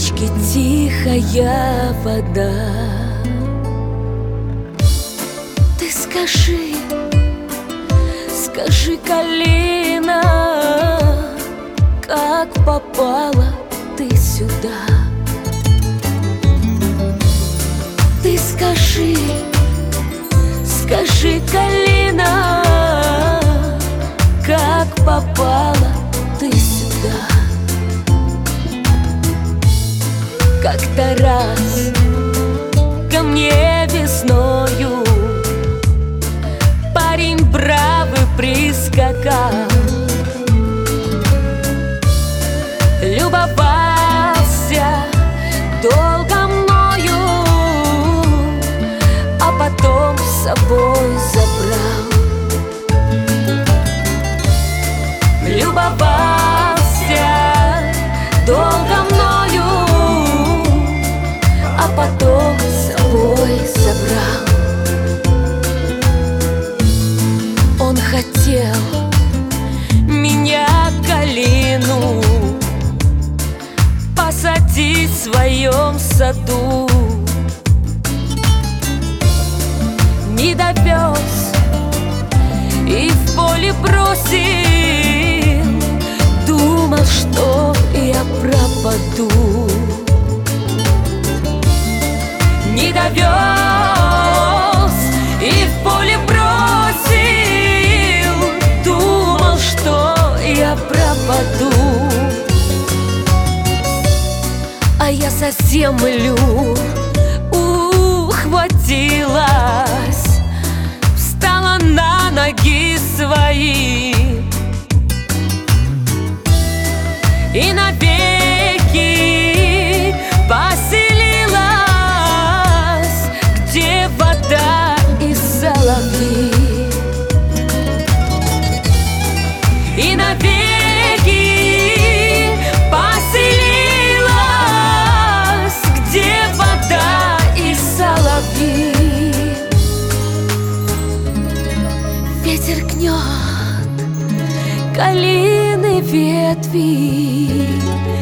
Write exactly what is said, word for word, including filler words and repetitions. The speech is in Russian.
речки тихая вода. Ты скажи, скажи, калина, как попала ты сюда? Ты скажи, скажи, калина, как попала ты сюда? Как-то раз ко мне весною парень бравый прискакал, любовался долго мною, а потом с собой забрал. Любовался долго мною, а потом с собой забрал. Он хотел меня, калину, посадить в своем саду. Не довез и в поле бросил, думал, что я пропаду. Не довез и в поле бросил, думал, что я пропаду. А я за землю ухватилась, встала на ноги свои и навеки поселилась, где вода и соловьи. И навеки поселилась, где вода и соловьи. Ветер гнет калины ветви,